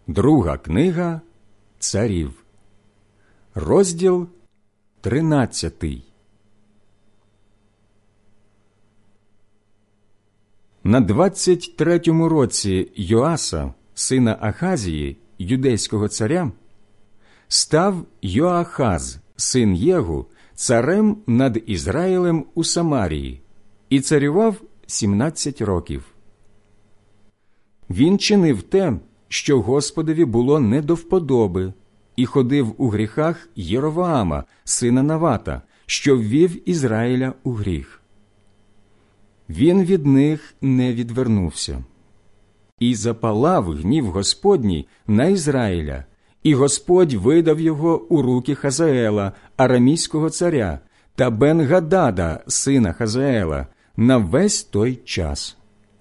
Друга книга Царів, розділ 13. На 23-му році Йоаса, сина Ахазії, юдейського царя, став Йоахаз, син Єгу, царем над Ізраїлем у Самарії, і царював 17 років. Він чинив те, що Господові було не до вподоби, і ходив у гріхах Єровоама, сина Навата, що ввів Ізраїля у гріх. Він від них не відвернувся. І запалав гнів Господній на Ізраїля, і Господь видав його у руки Хазаела, арамійського царя, та Бен-Гадада, сина Хазаела, на весь той час.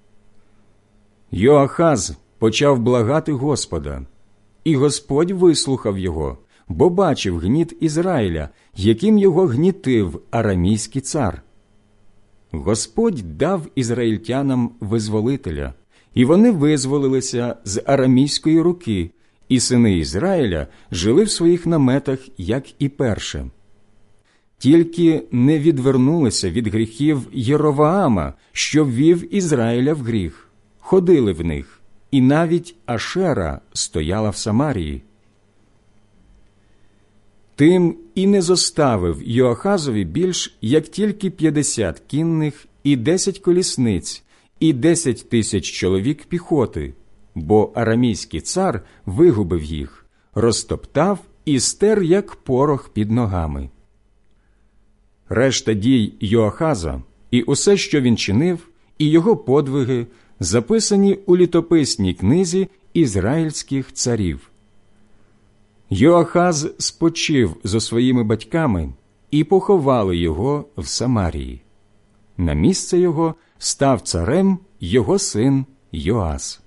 Йоахаз почав благати Господа, і Господь вислухав його, бо бачив гніт Ізраїля, яким його гнітив арамійський цар. Господь дав ізраїльтянам визволителя, і вони визволилися з арамійської руки, і сини Ізраїля жили в своїх наметах, як і перше. Тільки не відвернулися від гріхів Єровоама, що ввів Ізраїля в гріх, ходили в них, і навіть Ашера стояла в Самарії. Тим і не зоставив Йоахазові більш, як тільки 50 кінних і 10 колісниць, і 10 тисяч чоловік піхоти, бо арамійський цар вигубив їх, розтоптав і стер, як порох під ногами. Решта дій Йоахаза і усе, що він чинив, і його подвиги записані у літописній книзі ізраїльських царів. Йоахаз спочив зо своїми батьками, і поховали його в Самарії. На місце його став царем його син Йоас.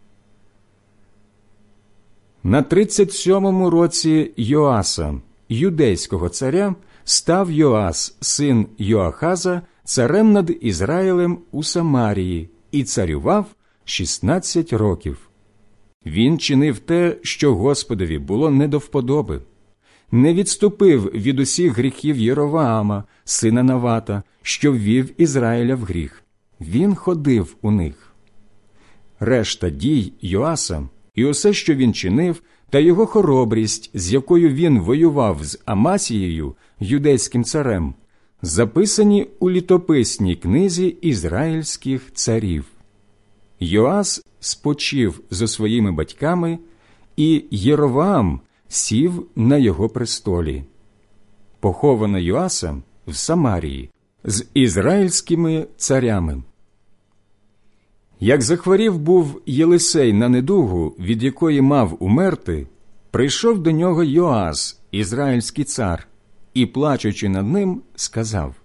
На 37-му році Йоаса, юдейського царя, став Йоас, син Йоахаза, царем над Ізраїлем у Самарії, і царював 16 років. Він чинив те, що Господові було не до вподоби. Не відступив від усіх гріхів Єровоама, сина Навата, що ввів Ізраїля в гріх. Він ходив у них. Решта дій Йоаса і усе, що він чинив, та його хоробрість, з якою він воював з Амасією, юдейським царем, записані у літописній книзі ізраїльських царів. Йоас спочив зо своїми батьками, і Єровоам сів на його престолі. Поховано Йоаса в Самарії з ізраїльськими царями. Як захворів був Єлисей на недугу, від якої мав умерти, прийшов до нього Йоас, ізраїльський цар, і, плачучи над ним, сказав: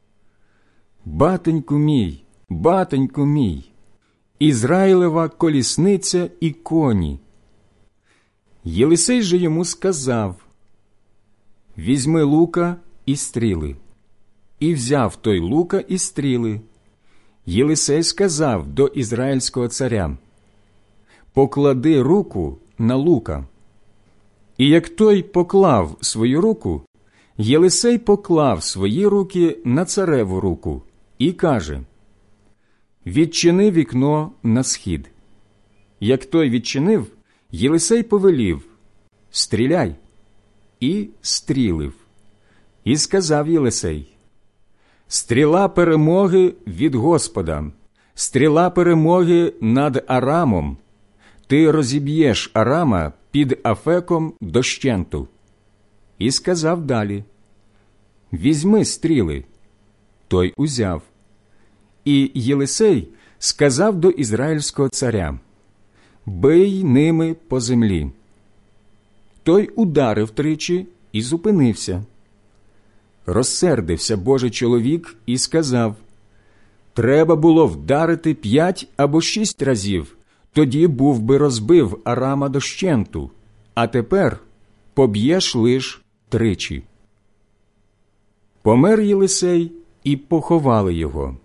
батеньку мій, Ізраїлева колісниця і коні. Єлисей же йому сказав: візьми лука і стріли. І взяв той лука і стріли. Єлисей сказав до ізраїльського царя: поклади руку на лука. І як той поклав свою руку, Єлисей поклав свої руки на цареву руку і каже: відчини вікно на схід. Як той відчинив, Єлисей повелів: стріляй. І стрілив. І сказав Єлисей: стріла перемоги від Господа, стріла перемоги над Арамом. Ти розіб'єш Арама під Афеком дощенту. І сказав далі: візьми стріли. Той узяв. І Єлисей сказав до ізраїльського царя: бий ними по землі. Той ударив тричі і зупинився. Розсердився Божий чоловік і сказав: треба було вдарити 5 або 6 разів, тоді був би розбив Арама дощенту, а тепер поб'єш лиш тричі. Помер Єлисей, і поховали його.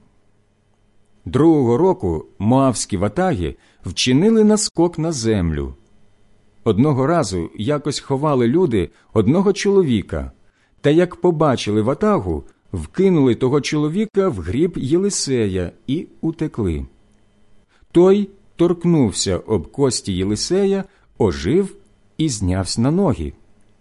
Другого року моавські ватаги вчинили наскок на землю. Одного разу якось ховали люди одного чоловіка, та як побачили ватагу, вкинули того чоловіка в гріб Єлисея і утекли. Той торкнувся об кості Єлисея, ожив і знявся на ноги.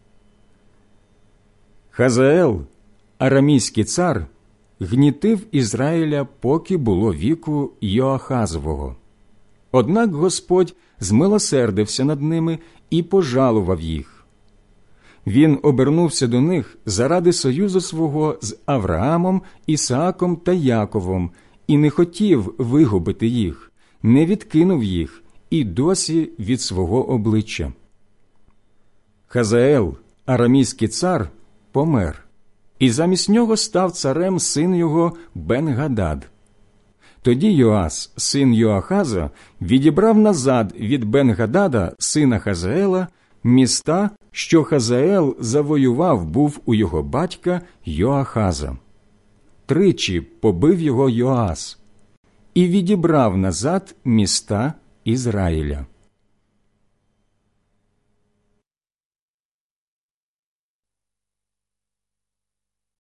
Хазаел, арамійський цар, гнітив Ізраїля, поки було віку Йоахазового. Однак Господь змилосердився над ними і пожалував їх. Він обернувся до них заради союзу свого з Авраамом, Ісааком та Яковом і не хотів вигубити їх, не відкинув їх і досі від свого обличчя. Хазаел, арамійський цар, помер, і замість нього став царем син його Бен-Гадад. Тоді Йоас, син Йоахаза, відібрав назад від Бен-Гадада, сина Хазаела, міста, що Хазаел завоював був у його батька Йоахаза. Тричі побив його Йоас і відібрав назад міста Ізраїля.